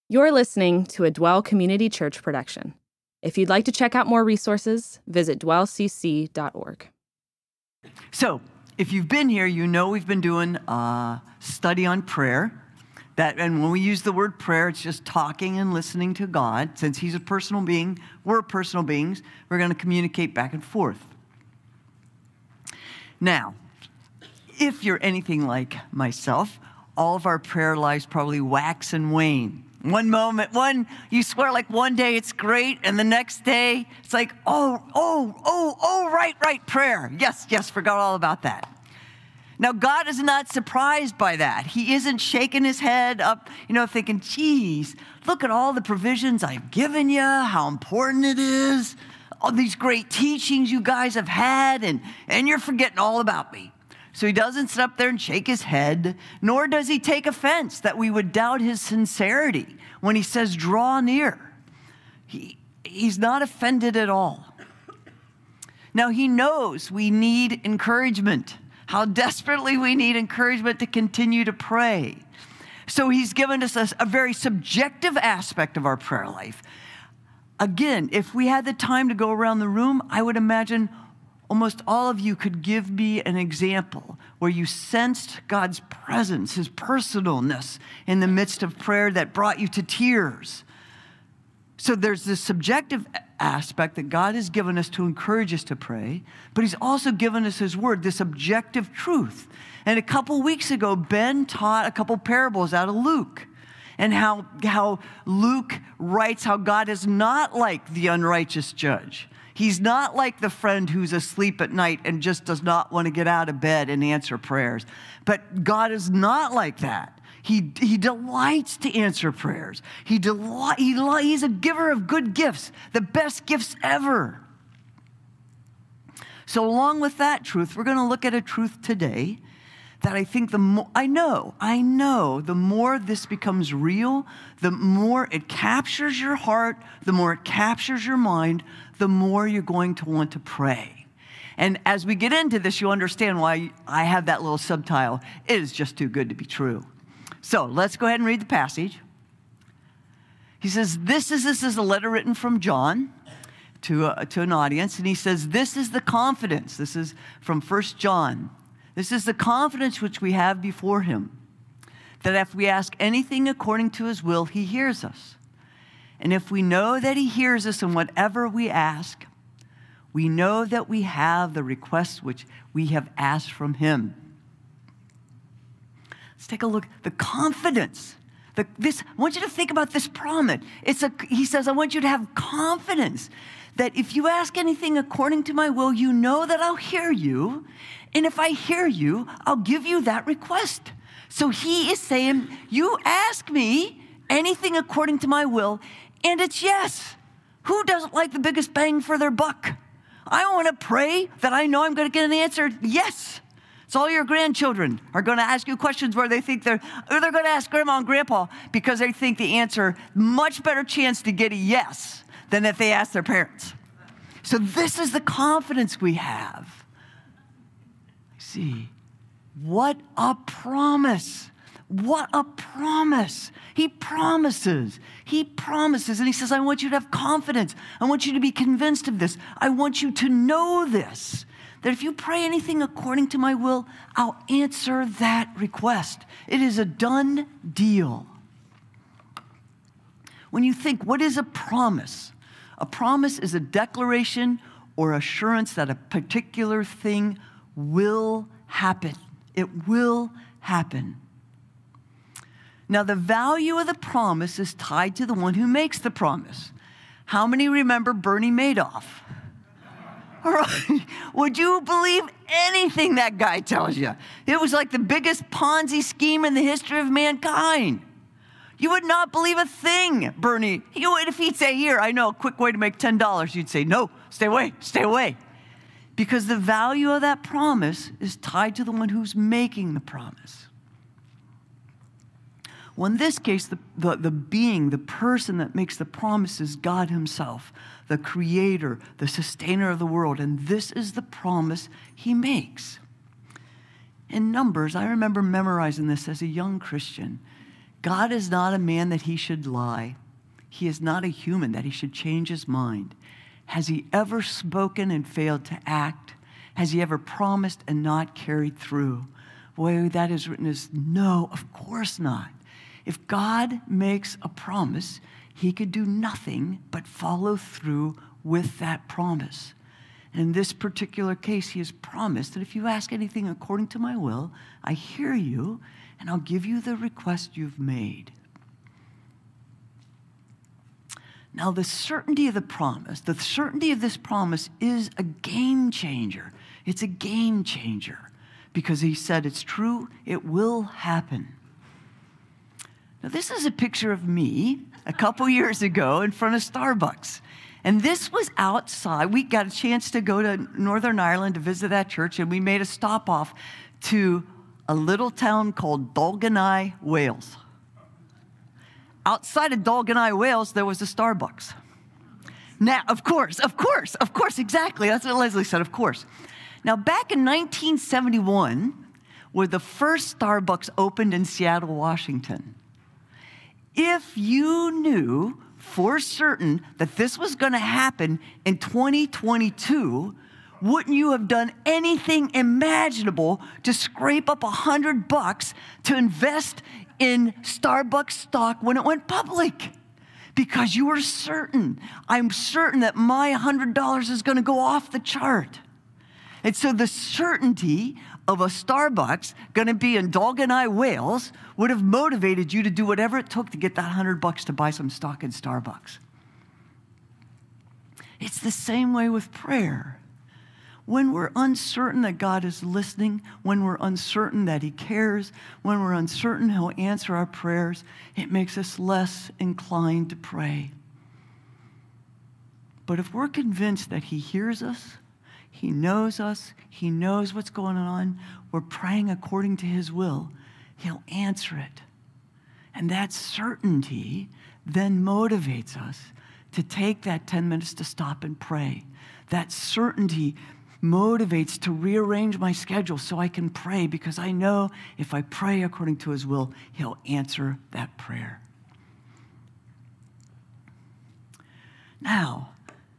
You're listening to a Dwell Community Church production. If you'd like to check out more resources, visit dwellcc.org. So, if you've been here, you know we've been doing a study on prayer. And when we use the word prayer, it's just talking and listening to God. Since He's a personal being, we're personal beings, we're going to communicate back and forth. Now, if you're anything like myself, all of our prayer lives probably wax and wane. You swear like one day it's great, and the next day it's like, right, prayer. Yes, forgot all about that. Now, God is not surprised by that. He isn't shaking his head up, thinking, geez, look at all the provisions I've given you, how important it is, all these great teachings you guys have had, and you're forgetting all about me. So he doesn't sit up there and shake his head, nor does he take offense that we would doubt his sincerity when he says, draw near. He's not offended at all. Now, he knows we need encouragement, how desperately we need encouragement to continue to pray. So he's given us a very subjective aspect of our prayer life. Again, if we had the time to go around the room, I would imagine almost all of you could give me an example where you sensed God's presence, his personalness in the midst of prayer that brought you to tears. So there's this subjective aspect that God has given us to encourage us to pray, but he's also given us his word, this objective truth. And a couple weeks ago, Ben taught a couple parables out of Luke, and how Luke writes how God is not like the unrighteous judge. He's not like the friend who's asleep at night and just does not want to get out of bed and answer prayers. But God is not like that. He delights to answer prayers. He's a giver of good gifts, the best gifts ever. So along with that truth, we're going to look at a truth today that I think the more this becomes real, the more it captures your heart, the more it captures your mind, the more you're going to want to pray. And as we get into this, you'll understand why I have that little subtitle, it is just too good to be true. So let's go ahead and read the passage. He says, this is a letter written from John to an audience, and he says, this is the confidence. This is from 1 John. This is the confidence which we have before him, that if we ask anything according to his will, he hears us. And if we know that he hears us in whatever we ask, we know that we have the requests which we have asked from him. Let's take a look. The confidence. I want you to think about this promise. He says, I want you to have confidence that if you ask anything according to my will, you know that I'll hear you. And if I hear you, I'll give you that request. So he is saying, you ask me anything according to my will, and it's yes. Who doesn't like the biggest bang for their buck? I want to pray that I know I'm going to get an answer. Yes. So all your grandchildren are going to ask you questions where they think they're going to ask grandma and grandpa because they think the answer, much better chance to get a yes than if they ask their parents. So this is the confidence we have. See, what a promise. What a promise. He promises. And he says, I want you to have confidence. I want you to be convinced of this. I want you to know this, that if you pray anything according to my will, I'll answer that request. It is a done deal. When you think, what is a promise? A promise is a declaration or assurance that a particular thing will happen. It will happen. Now, the value of the promise is tied to the one who makes the promise. How many remember Bernie Madoff? All right. Would you believe anything that guy tells you? It was like the biggest Ponzi scheme in the history of mankind. You would not believe a thing, Bernie. If he'd say, here, I know a quick way to make $10, you'd say, no, stay away. Because the value of that promise is tied to the one who's making the promise. Well, in this case, the person that makes the promise is God himself, the creator, the sustainer of the world. And this is the promise he makes. In Numbers, I remember memorizing this as a young Christian. God is not a man that he should lie. He is not a human that he should change his mind. Has he ever spoken and failed to act? Has he ever promised and not carried through? Boy, that is written as no, of course not. If God makes a promise, he could do nothing but follow through with that promise. And in this particular case, he has promised that if you ask anything according to my will, I hear you, and I'll give you the request you've made. Now, the certainty of the promise, the certainty of this promise is a game changer. It's a game changer because he said it's true, it will happen. Now, this is a picture of me a couple years ago in front of Starbucks. And this was outside. We got a chance to go to Northern Ireland to visit that church, and we made a stop off to a little town called Dalgenai, Wales. Outside of Dalgenai, Wales, there was a Starbucks. Now, of course, exactly. That's what Leslie said, of course. Now, back in 1971, where the first Starbucks opened in Seattle, Washington, if you knew for certain that this was going to happen in 2022, wouldn't you have done anything imaginable to scrape up $100 to invest in Starbucks stock when it went public? Because you were certain. I'm certain that my $100 is going to go off the chart. And so the certainty of a Starbucks going to be in Dalgenai, Wales, would have motivated you to do whatever it took to get that $100 to buy some stock in Starbucks. It's the same way with prayer. When we're uncertain that God is listening, when we're uncertain that he cares, when we're uncertain he'll answer our prayers, it makes us less inclined to pray. But if we're convinced that he hears us, he knows what's going on, we're praying according to his will, he'll answer it. And that certainty then motivates us to take that 10 minutes to stop and pray. That certainty motivates to rearrange my schedule so I can pray, because I know if I pray according to his will, he'll answer that prayer. Now,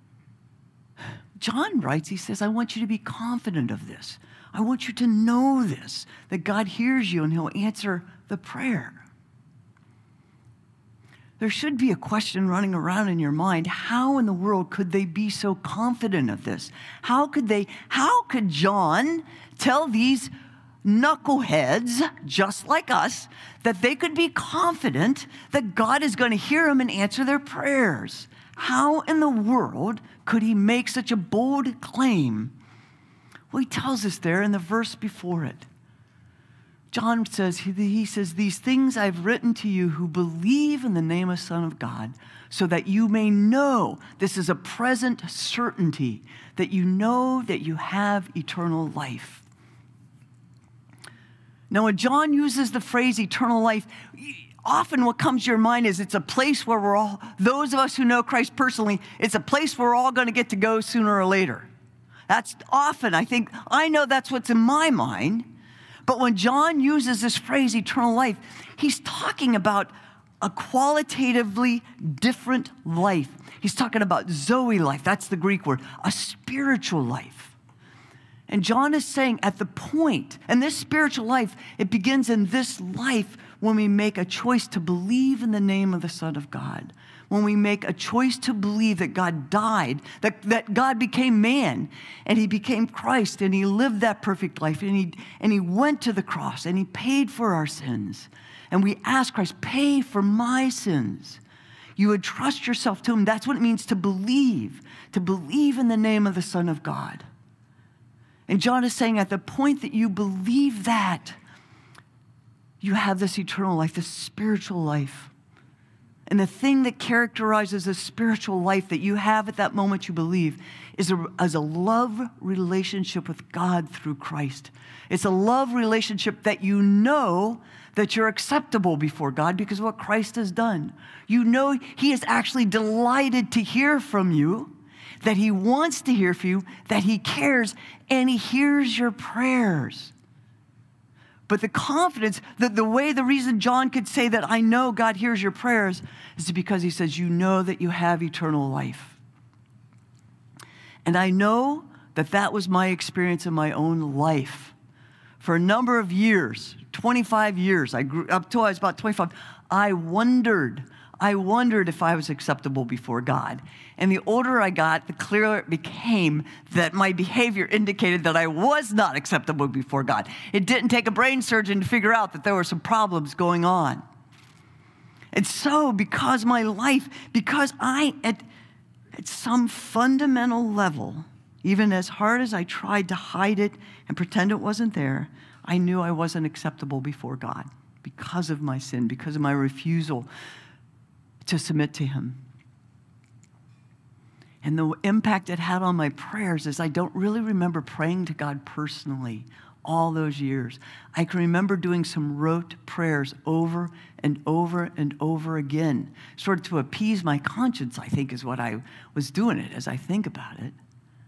John writes, he says, I want you to be confident of this. I want you to know this, that God hears you and he'll answer the prayer. There should be a question running around in your mind. How in the world could they be so confident of this? How could John tell these knuckleheads, just like us, that they could be confident that God is going to hear them and answer their prayers? How in the world could he make such a bold claim? Well, he tells us there in the verse before it. John says, he says, these things I've written to you who believe in the name of the Son of God, so that you may know, this is a present certainty, that you know that you have eternal life. Now, when John uses the phrase eternal life, often what comes to your mind is it's a place where we're all, those of us who know Christ personally, it's a place where we're all going to get to go sooner or later. That's often, I know that's what's in my mind. But when John uses this phrase, eternal life, he's talking about a qualitatively different life. He's talking about Zoe life. That's the Greek word, a spiritual life. And John is saying at the point, and this spiritual life, it begins in this life when we make a choice to believe in the name of the Son of God. When we make a choice to believe that God died, that God became man, and he became Christ, and he lived that perfect life, and he went to the cross, and he paid for our sins. And we ask Christ, pay for my sins. You would trust yourself to him. That's what it means to believe in the name of the Son of God. And John is saying at the point that you believe that, you have this eternal life, this spiritual life. And the thing that characterizes a spiritual life that you have at that moment you believe is a love relationship with God through Christ. It's a love relationship that you know that you're acceptable before God because of what Christ has done. You know he is actually delighted to hear from you, that he wants to hear from you, that he cares, and he hears your prayers. But the confidence, the reason John could say that I know God hears your prayers is because he says, you know that you have eternal life. And I know that that was my experience in my own life. For a number of years, 25 years, I grew up till I was about 25, I wondered if I was acceptable before God. And the older I got, the clearer it became that my behavior indicated that I was not acceptable before God. It didn't take a brain surgeon to figure out that there were some problems going on. And so, because I, at some fundamental level, even as hard as I tried to hide it and pretend it wasn't there, I knew I wasn't acceptable before God because of my sin, because of my refusal to submit to him. And the impact it had on my prayers is I don't really remember praying to God personally all those years. I can remember doing some rote prayers over and over and over again, sort of to appease my conscience, I think is what I was doing it as I think about it.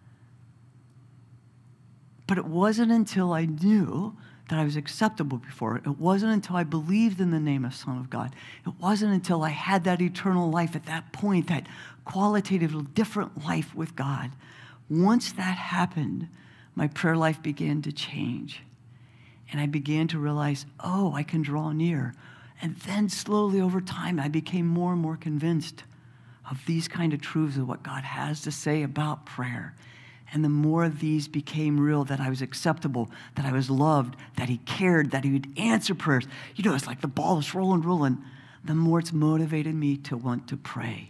But it wasn't until I knew that I was acceptable before it. It wasn't until I believed in the name of Son of God. It wasn't until I had that eternal life at that point, that qualitative, different life with God. Once that happened, my prayer life began to change. And I began to realize, oh, I can draw near. And then slowly over time, I became more and more convinced of these kind of truths of what God has to say about prayer. And the more of these became real, that I was acceptable, that I was loved, that he cared, that he would answer prayers. You know, it's like the ball is rolling, the more it's motivated me to want to pray.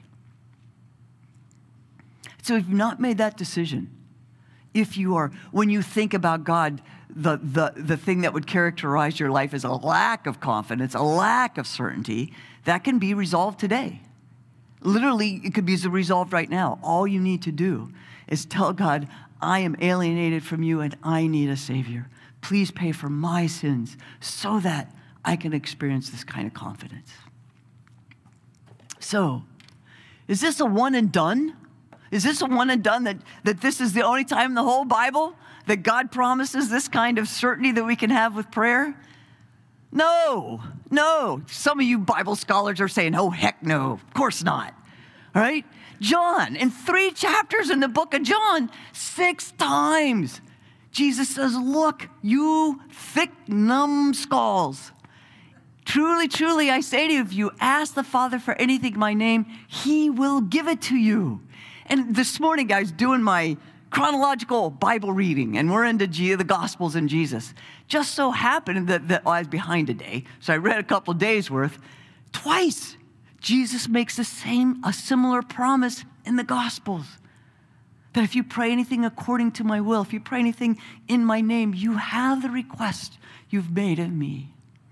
So if you've not made that decision, when you think about God, the thing that would characterize your life is a lack of confidence, a lack of certainty, that can be resolved today. Literally, it could be resolved right now. All you need to do is tell God, I am alienated from you and I need a Savior. Please pay for my sins so that I can experience this kind of confidence. So, is this a one and done? Is this a one and done that this is the only time in the whole Bible that God promises this kind of certainty that we can have with prayer? No. Some of you Bible scholars are saying, oh, heck no, of course not. All right? John, in 3 chapters in the book of John, 6 times, Jesus says, look, you thick numbskulls. Truly, truly, I say to you, if you ask the Father for anything in my name, he will give it to you. And this morning, guys, doing my chronological Bible reading, and we're into the Gospels and Jesus. Just so happened that I was behind a day, so I read a couple of days worth. Twice, Jesus makes a similar promise in the Gospels. That if you pray anything according to my will, if you pray anything in my name, you have the request you've made of me.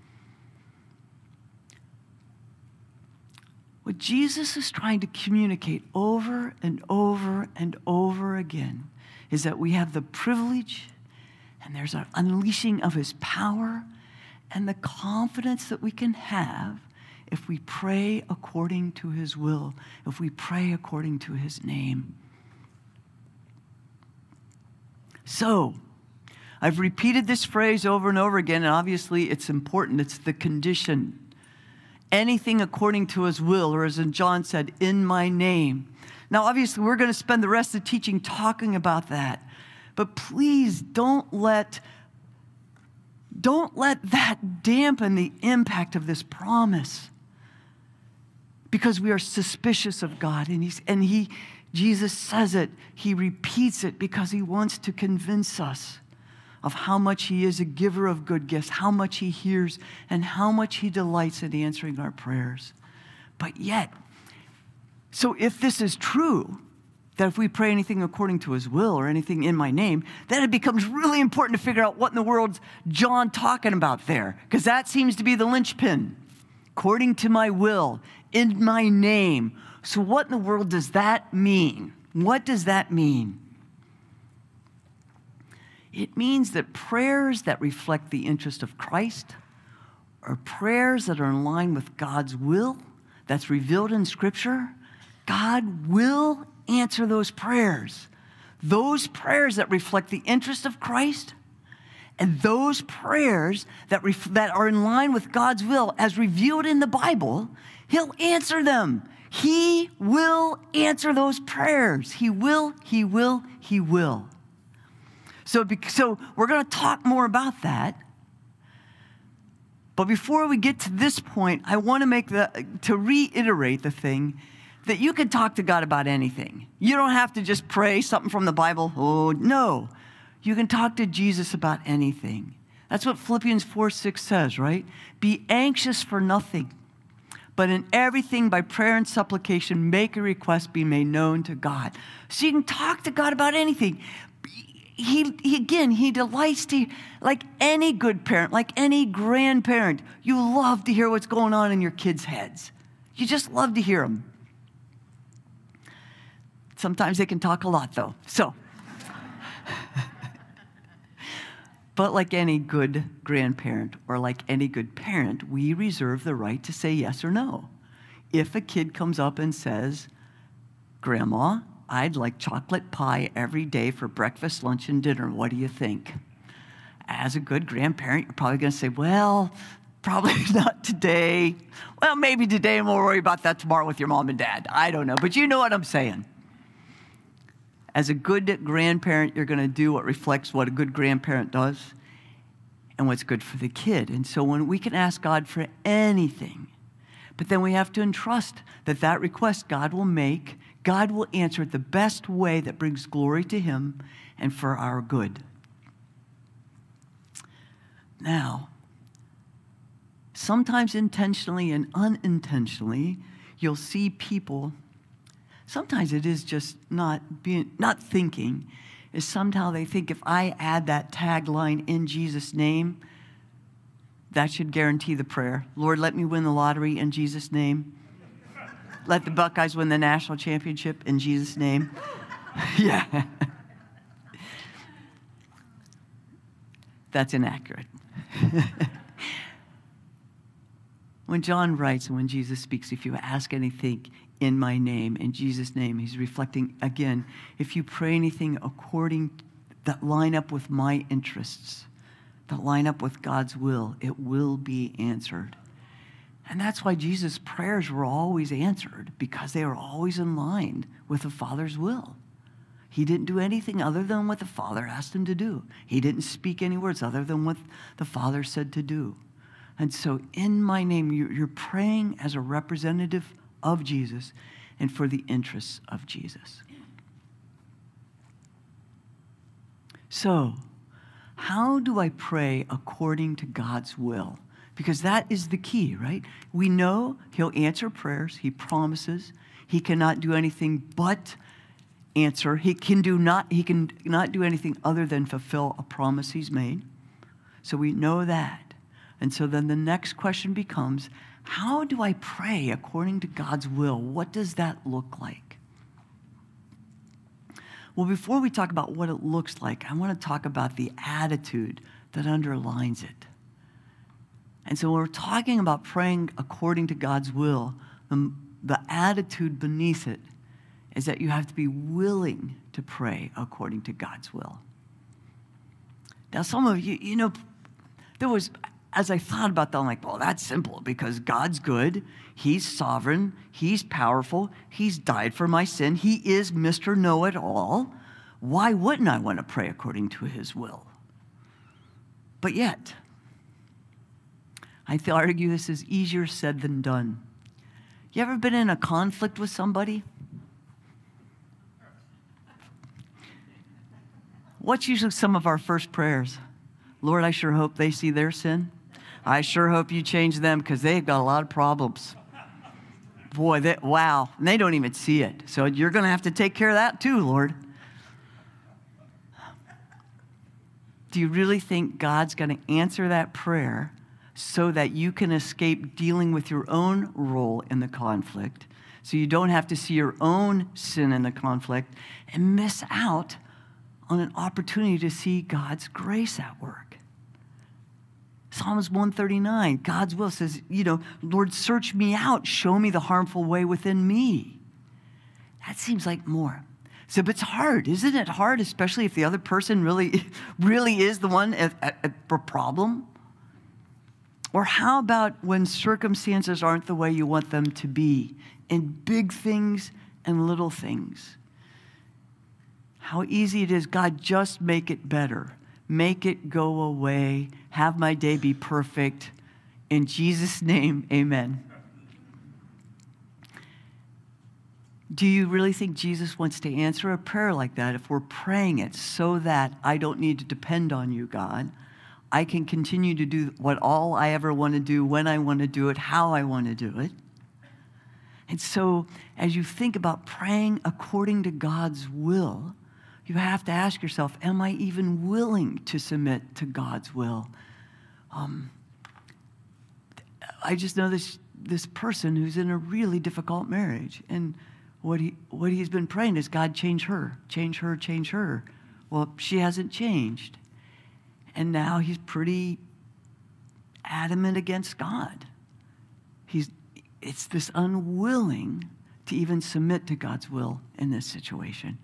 What Jesus is trying to communicate over and over and over again is that we have the privilege and there's an unleashing of his power and the confidence that we can have if we pray according to his will, if we pray according to his name. So, I've repeated this phrase over and over again, and obviously it's important. It's the condition. Anything according to his will, or as John said, in my name. Now, obviously, we're going to spend the rest of the teaching talking about that. But please don't let that dampen the impact of this promise. Because we are suspicious of God. And Jesus says it, he repeats it because he wants to convince us of how much he is a giver of good gifts, how much he hears, and how much he delights in answering our prayers. But yet, so if this is true, that if we pray anything according to his will or anything in my name, then it becomes really important to figure out what in the world's John talking about there, because that seems to be the linchpin. According to my will, in my name. So what in the world does that mean? What does that mean? It means that prayers that reflect the interest of Christ are prayers that are in line with God's will that's revealed in Scripture. God will answer those prayers. Those prayers that reflect the interest of Christ And those prayers that are in line with God's will as revealed in the Bible, he'll answer them. He will answer those prayers. He will, he will, he will. So we're going to talk more about that. But before we get to this point, I want to reiterate the thing that you can talk to God about anything. You don't have to just pray something from the Bible. Oh, no. You can talk to Jesus about anything. That's what Philippians 4:6 says, right? Be anxious for nothing, but in everything by prayer and supplication, make a request be made known to God. So you can talk to God about anything. He delights to, like any good parent, like any grandparent, you love to hear what's going on in your kids' heads. You just love to hear them. Sometimes they can talk a lot, though. But like any good grandparent or like any good parent, we reserve the right to say yes or no. If a kid comes up and says, Grandma, I'd like chocolate pie every day for breakfast, lunch, and dinner. What do you think? As a good grandparent, you're probably going to say, well, probably not today. Well, maybe today, and we'll worry about that tomorrow with your mom and dad. I don't know, but you know what I'm saying. As a good grandparent, you're going to do what reflects what a good grandparent does and what's good for the kid. And so when we can ask God for anything, but then we have to entrust that request God will make, God will answer it the best way that brings glory to him and for our good. Now, sometimes intentionally and unintentionally, you'll see people. Sometimes it is just not thinking, is somehow they think if I add that tagline in Jesus' name, that should guarantee the prayer. Lord, let me win the lottery in Jesus' name. Let the Buckeyes win the national championship in Jesus' name. Yeah. That's inaccurate. When John writes and when Jesus speaks, if you ask anything in my name, in Jesus' name, he's reflecting again, if you pray anything according that line up with my interests, that line up with God's will, it will be answered. And that's why Jesus' prayers were always answered, because they were always in line with the Father's will. He didn't do anything other than what the Father asked him to do. He didn't speak any words other than what the Father said to do. And so in my name, you're praying as a representative of Jesus and for the interests of Jesus. So, how do I pray according to God's will? Because that is the key, right? We know he'll answer prayers. He promises. He cannot do anything but answer. He cannot do anything other than fulfill a promise he's made. So we know that. And so then the next question becomes, how do I pray according to God's will? What does that look like? Well, before we talk about what it looks like, I want to talk about the attitude that underlines it. And so when we're talking about praying according to God's will, the attitude beneath it is that you have to be willing to pray according to God's will. Now, some of you, as I thought about that, I'm like, well, that's simple because God's good. He's sovereign. He's powerful. He's died for my sin. He is Mr. Know-It-All. Why wouldn't I want to pray according to his will? But yet, I argue this is easier said than done. You ever been in a conflict with somebody? What's usually some of our first prayers? Lord, I sure hope they see their sin. I sure hope you change them because they've got a lot of problems. Boy, wow. And they don't even see it. So you're going to have to take care of that too, Lord. Do you really think God's going to answer that prayer so that you can escape dealing with your own role in the conflict, so you don't have to see your own sin in the conflict and miss out on an opportunity to see God's grace at work? Psalms 139, God's will says, Lord, search me out, show me the harmful way within me. That seems like more. So but it's hard, isn't it hard, especially if the other person really is the one at the problem? Or how about when circumstances aren't the way you want them to be, in big things and little things? How easy it is, God, just make it better. Make it go away. Have my day be perfect. In Jesus' name, amen. Do you really think Jesus wants to answer a prayer like that if we're praying it so that I don't need to depend on you, God? I can continue to do what all I ever want to do, when I want to do it, how I want to do it. And so as you think about praying according to God's will, you have to ask yourself, am I even willing to submit to God's will? I just know this person who's in a really difficult marriage, and what he's been praying is, God, change her, change her, change her. Well, she hasn't changed. And now he's pretty adamant against God. It's this unwilling to even submit to God's will in this situation.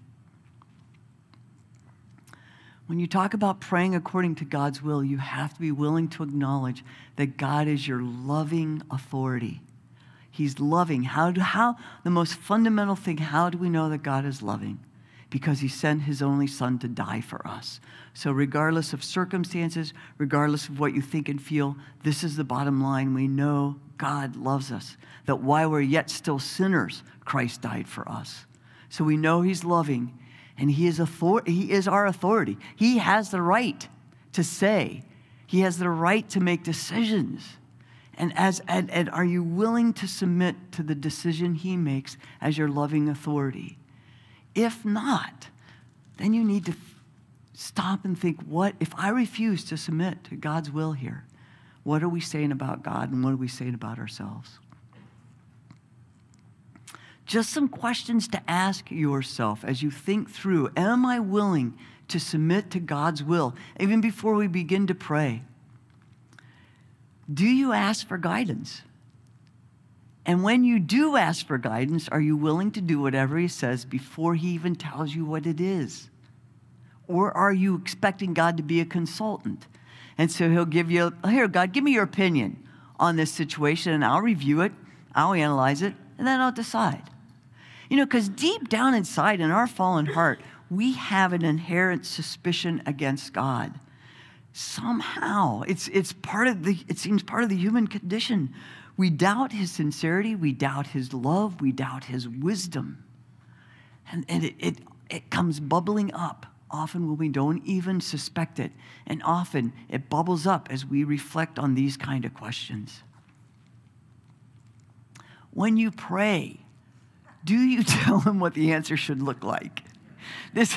When you talk about praying according to God's will, you have to be willing to acknowledge that God is your loving authority. He's loving. How the most fundamental thing, how do we know that God is loving? Because he sent his only son to die for us. So regardless of circumstances, regardless of what you think and feel, this is the bottom line. We know God loves us, that while we're yet still sinners, Christ died for us. So we know he's loving, and he is our authority. He has the right to say. He has the right to make decisions. And are you willing to submit to the decision he makes as your loving authority? If not, then you need to stop and think, what if I refuse to submit to God's will here? What are we saying about God, and what are we saying about ourselves? Just some questions to ask yourself as you think through, am I willing to submit to God's will? Even before we begin to pray, do you ask for guidance? And when you do ask for guidance, are you willing to do whatever he says before he even tells you what it is? Or are you expecting God to be a consultant? And so he'll give you, here, God, give me your opinion on this situation, and I'll review it, I'll analyze it, and then I'll decide. Because deep down inside in our fallen heart, we have an inherent suspicion against God. Somehow, it seems part of the human condition. We doubt his sincerity, we doubt his love, we doubt his wisdom. And it comes bubbling up often when we don't even suspect it. And often it bubbles up as we reflect on these kind of questions. When you pray, do you tell him what the answer should look like? This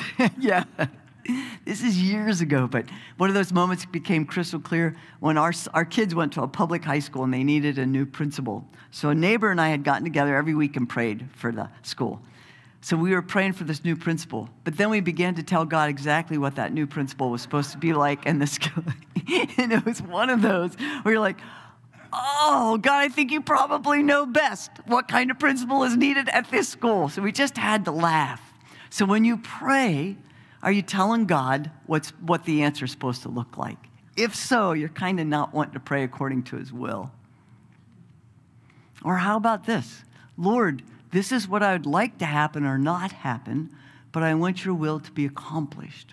is years ago, but one of those moments became crystal clear when our kids went to a public high school and they needed a new principal. So a neighbor and I had gotten together every week and prayed for the school. So we were praying for this new principal, but then we began to tell God exactly what that new principal was supposed to be like in the school. And it was one of those where you're like, oh, God, I think you probably know best what kind of principal is needed at this school. So we just had to laugh. So when you pray, are you telling God what the answer is supposed to look like? If so, you're kind of not wanting to pray according to his will. Or how about this? Lord, this is what I would like to happen or not happen, but I want your will to be accomplished.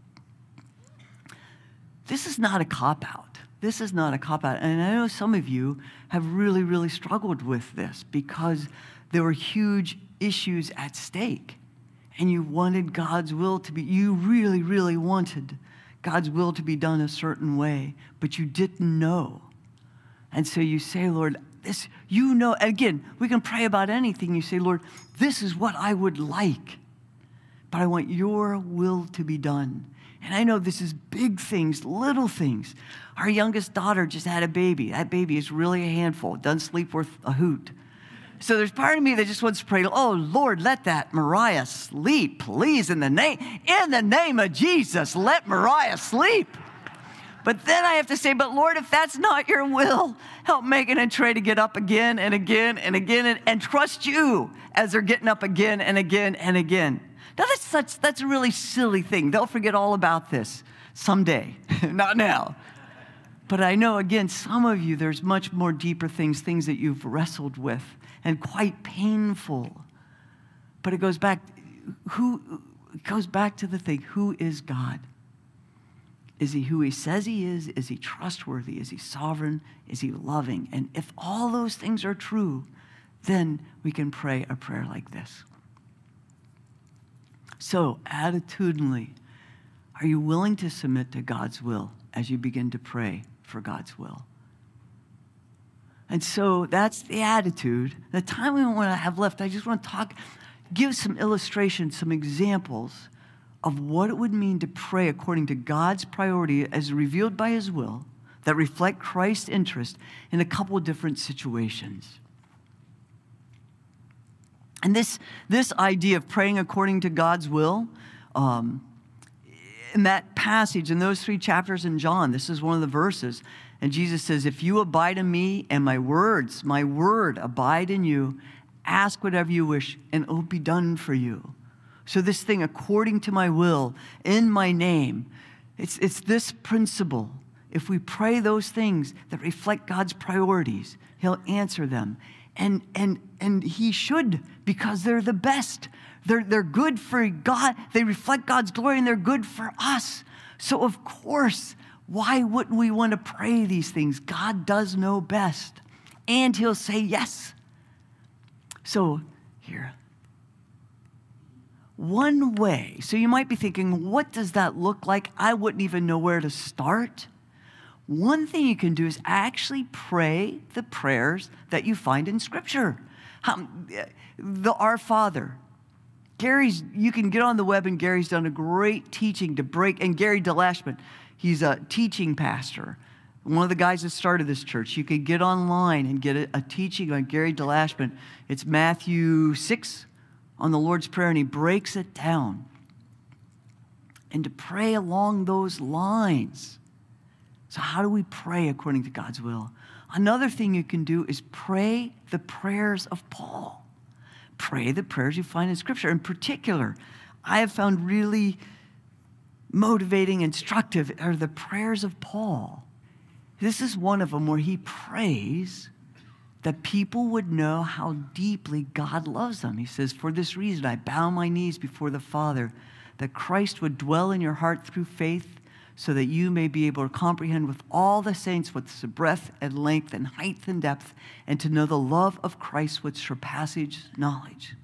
This is not a cop-out. This is not a cop-out. And I know some of you have really, really struggled with this because there were huge issues at stake. And you wanted God's will to be, you really, really wanted God's will to be done a certain way, but you didn't know. And so you say, Lord, this, again, we can pray about anything. You say, Lord, this is what I would like, but I want your will to be done. And I know this is big things, little things. Our youngest daughter just had a baby. That baby is really a handful. Doesn't sleep worth a hoot. So there's part of me that just wants to pray, oh, Lord, let that Mariah sleep, please, in the name of Jesus, let Mariah sleep. But then I have to say, but Lord, if that's not your will, help Megan and Trey to get up again and again and again and trust you as they're getting up again and again and again. Now, that's a really silly thing. They'll forget all about this someday, not now. But I know, again, some of you, there's much more deeper things that you've wrestled with and quite painful. But it goes back to the thing, who is God? Is he who he says he is? Is he trustworthy? Is he sovereign? Is he loving? And if all those things are true, then we can pray a prayer like this. So, attitudinally, are you willing to submit to God's will as you begin to pray for God's will? And so that's the attitude. The time we want to have left, I just want to give some illustrations, some examples of what it would mean to pray according to God's priority as revealed by his will that reflect Christ's interest in a couple of different situations. And this idea of praying according to God's will, in that passage, in those 3 chapters in John, this is one of the verses, and Jesus says, if you abide in me and my word abide in you, ask whatever you wish and it will be done for you. So this thing, according to my will, in my name, it's this principle. If we pray those things that reflect God's priorities, he'll answer them. And he should, because they're the best. They're good for God. They reflect God's glory and they're good for us. So of course, why wouldn't we want to pray these things? God does know best. And he'll say yes. So here, one way. So you might be thinking, what does that look like? I wouldn't even know where to start. One thing you can do is actually pray the prayers that you find in Scripture. The Our Father. You can get on the web, and Gary's done a great teaching and Gary DeLashman, he's a teaching pastor. One of the guys that started this church. You can get online and get a teaching on Gary DeLashman. It's Matthew 6 on the Lord's Prayer, and he breaks it down. And to pray along those lines. So how do we pray according to God's will? Another thing you can do is pray the prayers of Paul. Pray the prayers you find in Scripture. In particular, I have found really motivating, instructive are the prayers of Paul. This is one of them where he prays that people would know how deeply God loves them. He says, for this reason, I bow my knees before the Father, that Christ would dwell in your heart through faith, so that you may be able to comprehend with all the saints what's the breadth and length and height and depth, and to know the love of Christ which surpasses knowledge.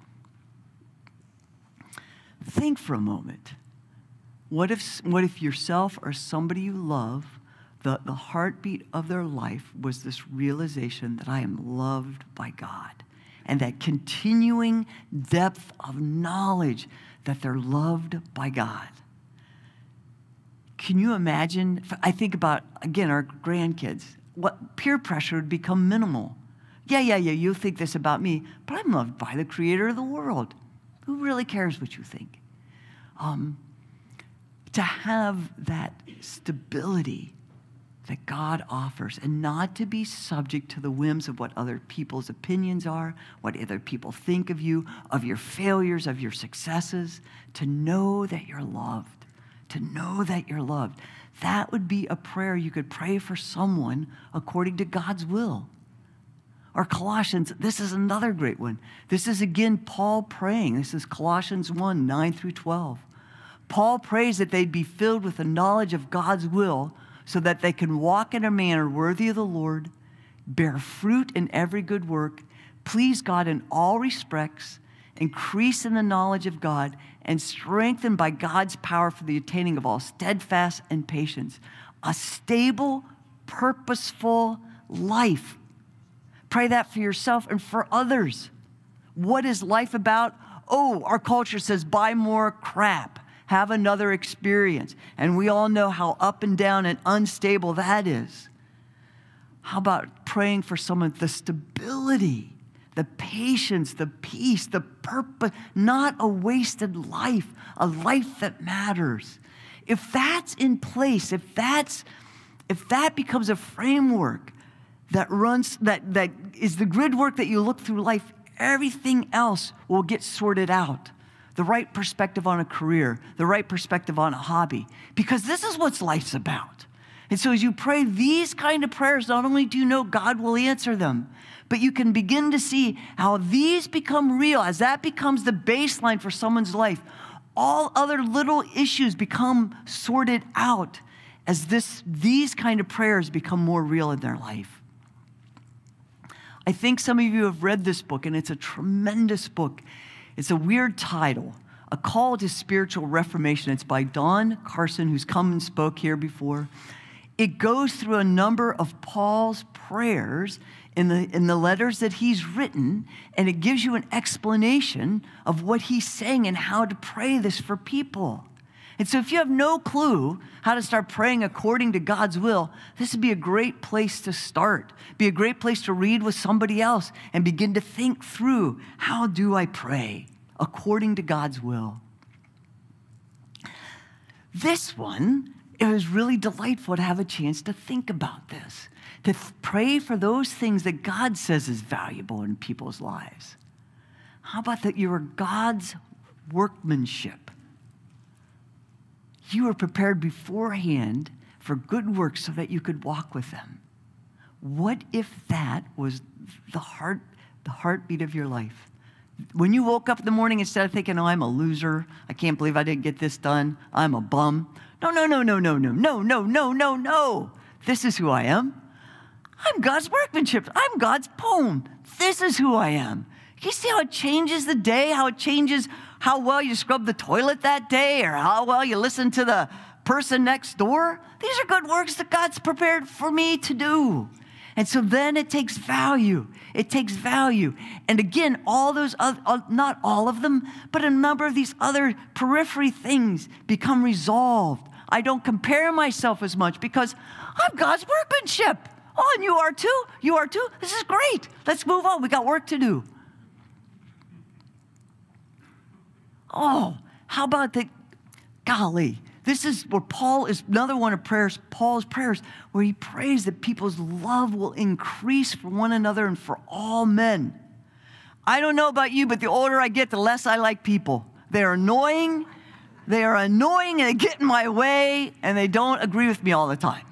Think for a moment. What if yourself or somebody you love, the heartbeat of their life was this realization that I am loved by God, and that continuing depth of knowledge that they're loved by God? Can you imagine? I think about, again, our grandkids. What peer pressure would become minimal. Yeah, you think this about me, but I'm loved by the creator of the world. Who really cares what you think? To have that stability that God offers, and not to be subject to the whims of what other people's opinions are, what other people think of you, of your failures, of your successes, to know that you're loved. To know that you're loved. That would be a prayer you could pray for someone according to God's will. Or Colossians, this is another great one. This is again Paul praying. This is Colossians 1, 9 through 12. Paul prays that they'd be filled with the knowledge of God's will so that they can walk in a manner worthy of the Lord, bear fruit in every good work, please God in all respects, increase in the knowledge of God, and strengthened by God's power for the attaining of all steadfast and patience. A stable, purposeful life. Pray that for yourself and for others. What is life about? Oh, our culture says buy more crap. Have another experience. And we all know how up and down and unstable that is. How about praying for someone, the stability, the patience, the peace, the purpose, not a wasted life, a life that matters. If that's in place, if that becomes a framework that runs, that is the grid work that you look through life, everything else will get sorted out. the right perspective on a career, the right perspective on a hobby, because this is what life's about. And so as you pray these kind of prayers, not only do you know God will answer them, but you can begin to see how these become real. As that becomes the baseline for someone's life, all other little issues become sorted out as these kind of prayers become more real in their life. I think some of you have read this book, and it's a tremendous book. It's a weird title, A Call to Spiritual Reformation. It's by Don Carson, who's come and spoke here before. It goes through a number of Paul's prayers in the letters that he's written, and it gives you an explanation of what he's saying and how to pray this for people. And so if you have no clue how to start praying according to God's will, this would be a great place to start. Be a great place to read with somebody else and begin to think through, how do I pray according to God's will? This one, it was really delightful to have a chance to think about this, to pray for those things that God says is valuable in people's lives. How about that you are God's workmanship? You were prepared beforehand for good works so that you could walk with them. What if that was the heartbeat of your life? When you woke up in the morning, instead of thinking, oh, I'm a loser, I can't believe I didn't get this done, I'm a bum. No. This is who I am. I'm God's workmanship. I'm God's poem. This is who I am. You see how it changes the day, how it changes how well you scrub the toilet that day, or how well you listen to the person next door? These are good works that God's prepared for me to do. And so then it takes value. It takes value. And again, all those, not all of them, but a number of these other periphery things become resolved. I don't compare myself as much because I'm God's workmanship. Oh, and you are too? You are too? This is great. Let's move on. We got work to do. Oh, how about the, golly, this is where Paul is, another one of Paul's prayers, where he prays that people's love will increase for one another and for all men. I don't know about you, but the older I get, the less I like people. They're annoying, and they get in my way, and they don't agree with me all the time.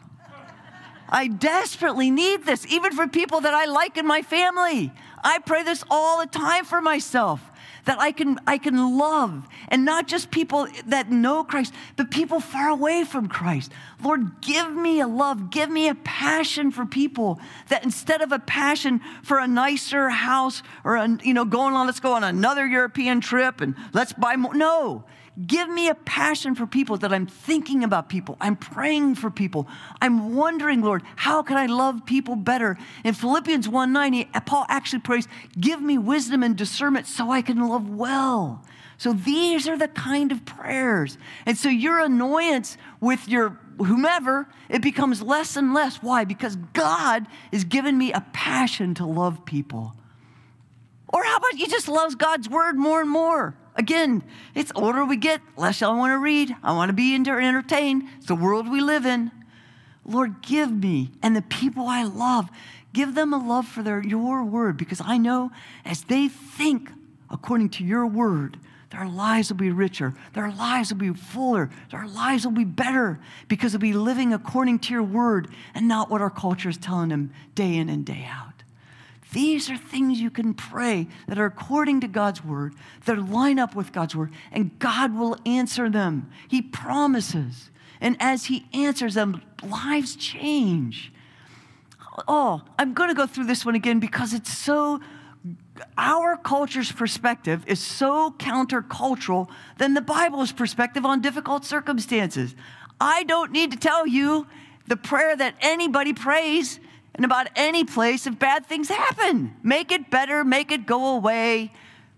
I desperately need this, even for people that I like in my family. I pray this all the time for myself, that I can love, and not just people that know Christ, but people far away from Christ. Lord, give me a love, give me a passion for people, that instead of a passion for a nicer house or let's go on another European trip and let's buy more. No. Give me a passion for people, that I'm thinking about people. I'm praying for people. I'm wondering, Lord, how can I love people better? In Philippians 1:9, Paul actually prays, give me wisdom and discernment so I can love well. So these are the kind of prayers. And so your annoyance with your whomever, it becomes less and less. Why? Because God has given me a passion to love people. Or how about you just love God's word more and more? Again, it's older we get, less I want to read. I want to be entertained. It's the world we live in. Lord, give me, and the people I love, give them a love for your word, because I know as they think according to your word, their lives will be richer. Their lives will be fuller. Their lives will be better, because they'll be living according to your word and not what our culture is telling them day in and day out. These are things you can pray that are according to God's word, that line up with God's word, and God will answer them. He promises. And as he answers them, lives change. Oh, I'm going to go through this one again because it's so, our culture's perspective is so countercultural than the Bible's perspective on difficult circumstances. I don't need to tell you the prayer that anybody prays and about any place if bad things happen. Make it better, make it go away.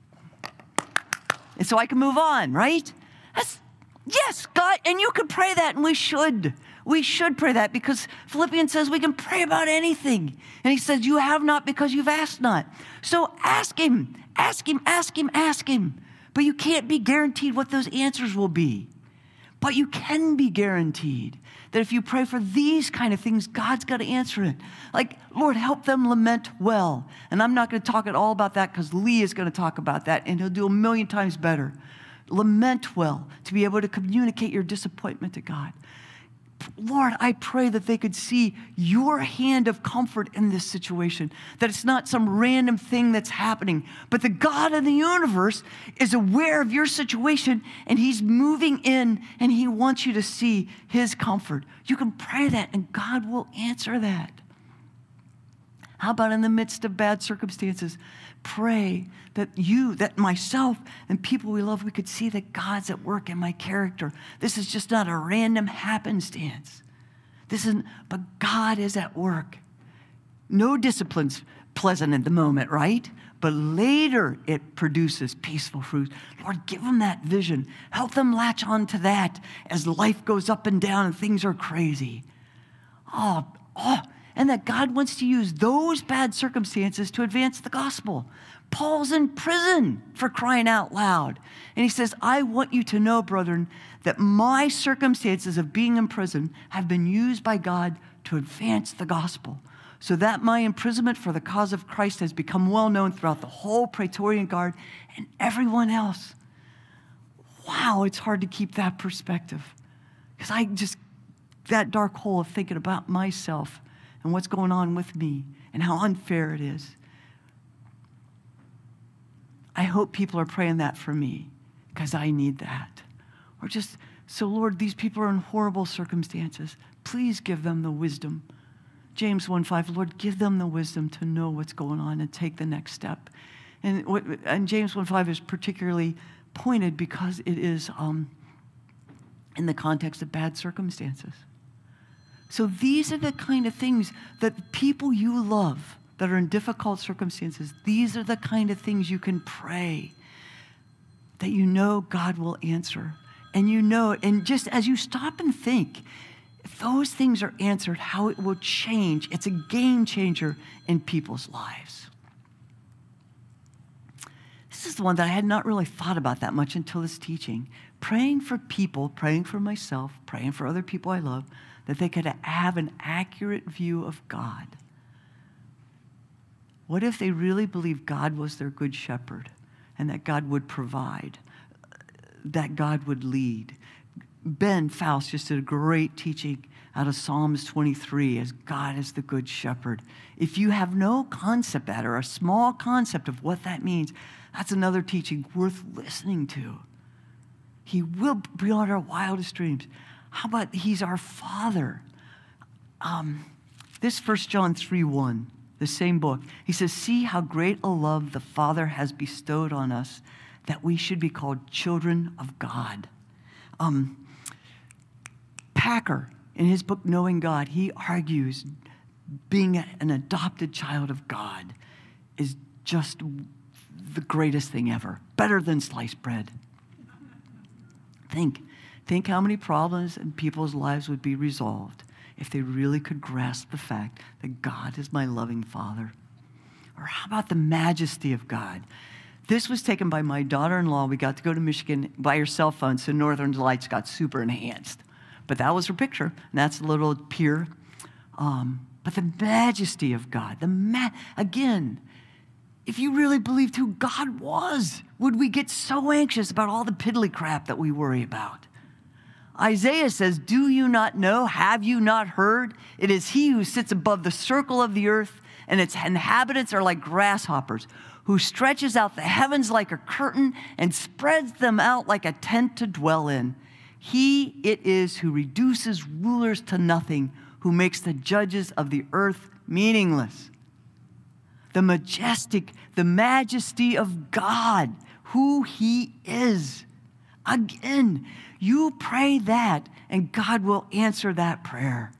And so I can move on, right? Yes, God, and you can pray that, and we should. We should pray that, because Philippians says we can pray about anything. And he says, you have not because you've asked not. So ask him. But you can't be guaranteed what those answers will be. But you can be guaranteed that if you pray for these kind of things, God's got to answer it. Like, Lord, help them lament well. And I'm not going to talk at all about that, because Lee is going to talk about that, and he'll do a million times better. lament well, to be able to communicate your disappointment to God. Lord, I pray that they could see your hand of comfort in this situation, that it's not some random thing that's happening, but the God of the universe is aware of your situation and he's moving in and he wants you to see his comfort. You can pray that and God will answer that. How about in the midst of bad circumstances? Pray that myself and people we love, we could see that God's at work in my character. This is just not a random happenstance. But God is at work. No discipline's pleasant at the moment, right? But later it produces peaceful fruit. Lord, give them that vision. Help them latch on to that as life goes up and down and things are crazy. And that God wants to use those bad circumstances to advance the gospel. Paul's in prison, for crying out loud. And he says, I want you to know, brethren, that my circumstances of being in prison have been used by God to advance the gospel, so that my imprisonment for the cause of Christ has become well known throughout the whole Praetorian Guard and everyone else. Wow, it's hard to keep that perspective. Because that dark hole of thinking about myself and what's going on with me and how unfair it is. I hope people are praying that for me because I need that. So Lord, these people are in horrible circumstances. Please give them the wisdom. James 1:5, Lord, give them the wisdom to know what's going on and take the next step. And James 1:5 is particularly pointed because it is in the context of bad circumstances. So these are the kind of things that people you love that are in difficult circumstances, these are the kind of things you can pray that you know God will answer. And just as you stop and think, if those things are answered, how it will change. It's a game changer in people's lives. This is the one that I had not really thought about that much until this teaching. Praying for people, praying for myself, praying for other people I love, that they could have an accurate view of God. What if they really believed God was their good shepherd and that God would provide, that God would lead? Ben Faust just did a great teaching out of Psalms 23 as God is the good shepherd. If you have no concept of that or a small concept of what that means, that's another teaching worth listening to. He will beyond our wildest dreams. How about he's our Father? This 1 John 3:1, the same book, he says, see how great a love the Father has bestowed on us that we should be called children of God. Packer, in his book, Knowing God, he argues being an adopted child of God is just the greatest thing ever, better than sliced bread. Think how many problems in people's lives would be resolved if they really could grasp the fact that God is my loving Father. Or how about the majesty of God? This was taken by my daughter-in-law. We got to go to Michigan by her cell phone, so Northern Lights got super enhanced. But that was her picture, and that's a little pier. But the majesty of God, again, if you really believed who God was, would we get so anxious about all the piddly crap that we worry about? Isaiah says, do you not know? Have you not heard? It is he who sits above the circle of the earth, and its inhabitants are like grasshoppers, who stretches out the heavens like a curtain and spreads them out like a tent to dwell in. He it is who reduces rulers to nothing, who makes the judges of the earth meaningless. The majesty of God, who he is. Again, you pray that, and God will answer that prayer.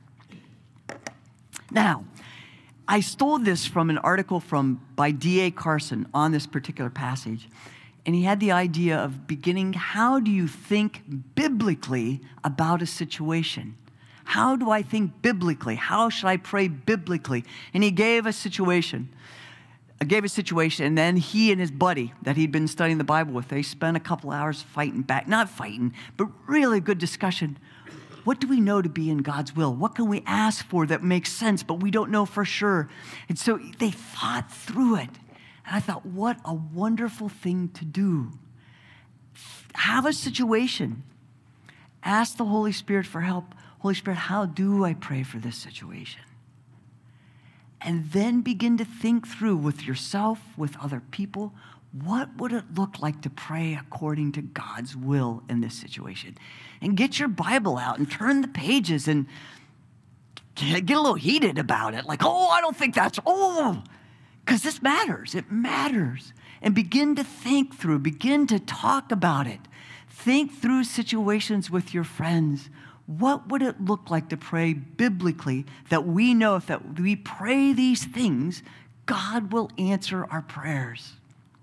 Now, I stole this from an article by D.A. Carson on this particular passage. And he had the idea of beginning, how do you think biblically about a situation? How do I think biblically? How should I pray biblically? And he gave a situation. And then he and his buddy that he'd been studying the Bible with, they spent a couple hours fighting back. Not fighting, but really good discussion. What do we know to be in God's will? What can we ask for that makes sense, but we don't know for sure? And so they thought through it. And I thought, what a wonderful thing to do. Have a situation. Ask the Holy Spirit for help. Holy Spirit, how do I pray for this situation? And then begin to think through with yourself, with other people, what would it look like to pray according to God's will in this situation? And get your Bible out and turn the pages and get a little heated about it. Like, oh, I don't think that's, because this matters. It matters. And begin to think through, begin to talk about it. Think through situations with your friends. What would it look like to pray biblically that we know if that we pray these things, God will answer our prayers?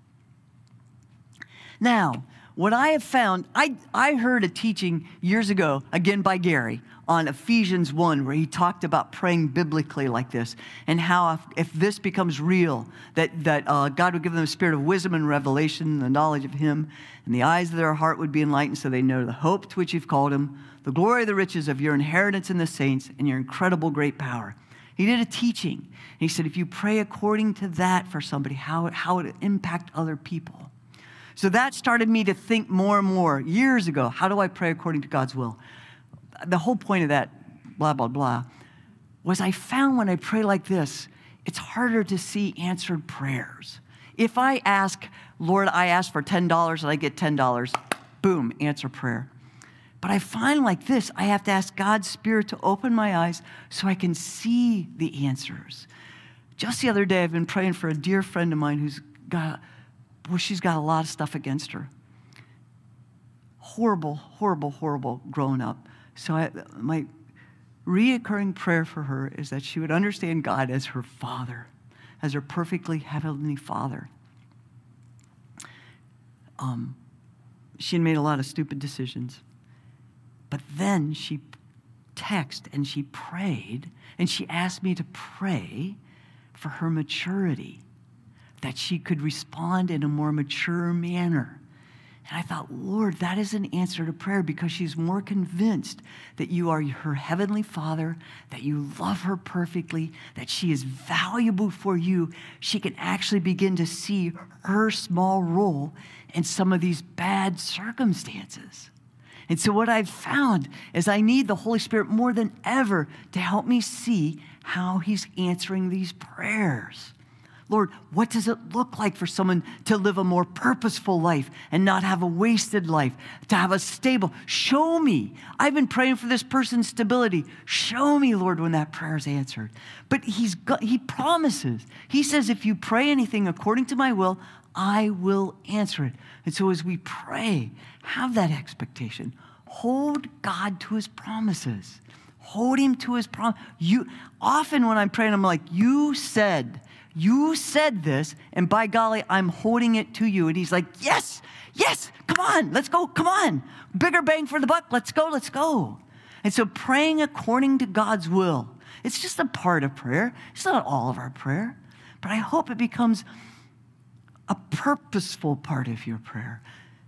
Now, what I have found, I heard a teaching years ago, again by Gary, on Ephesians 1, where he talked about praying biblically like this, and how if this becomes real, that God would give them a spirit of wisdom and revelation, the knowledge of him, and the eyes of their heart would be enlightened so they know the hope to which you've called them, the glory of the riches of your inheritance in the saints, and your incredible great power. He did a teaching, and he said, if you pray according to that for somebody, how it would impact other people. So that started me to think more and more years ago, how do I pray according to God's will? The whole point of that, blah, blah, blah, was I found when I pray like this, it's harder to see answered prayers. If I ask, Lord, I ask for $10 and I get $10, boom, answer prayer. But I find like this, I have to ask God's Spirit to open my eyes so I can see the answers. Just the other day, I've been praying for a dear friend of mine she's got a lot of stuff against her. Horrible, horrible, horrible growing up. So my reoccurring prayer for her is that she would understand God as her Father, as her perfectly heavenly Father. She had made a lot of stupid decisions. But then she texted and she prayed, and she asked me to pray for her maturity, that she could respond in a more mature manner. And I thought, Lord, that is an answer to prayer, because she's more convinced that you are her heavenly Father, that you love her perfectly, that she is valuable for you. She can actually begin to see her small role in some of these bad circumstances. And so what I've found is I need the Holy Spirit more than ever to help me see how he's answering these prayers. Lord, what does it look like for someone to live a more purposeful life and not have a wasted life, to have a stable? Show me. I've been praying for this person's stability. Show me, Lord, when that prayer is answered. But he promises. He says, if you pray anything according to my will, I will answer it. And so as we pray, have that expectation. Hold God to his promises. Hold him to his promise. Often when I'm praying, I'm like, you said this, and by golly, I'm holding it to you. And he's like, yes, come on, let's go, come on. Bigger bang for the buck, let's go. And so praying according to God's will, it's just a part of prayer. It's not all of our prayer, but I hope it becomes a purposeful part of your prayer.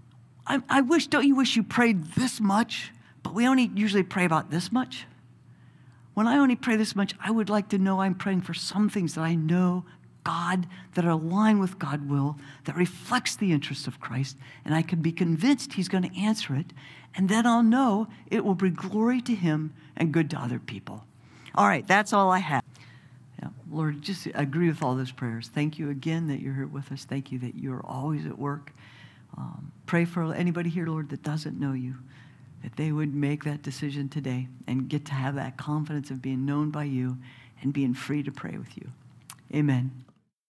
Don't you wish you prayed this much, but we only usually pray about this much? When I only pray this much, I would like to know I'm praying for some things that I know God, that are aligned with God's will, that reflects the interests of Christ, and I can be convinced he's going to answer it, and then I'll know it will bring glory to him and good to other people. All right, that's all I have. Yeah, Lord, just agree with all those prayers. Thank you again that you're here with us. Thank you that you're always at work. Pray for anybody here, Lord, that doesn't know you, that they would make that decision today and get to have that confidence of being known by you and being free to pray with you. Amen.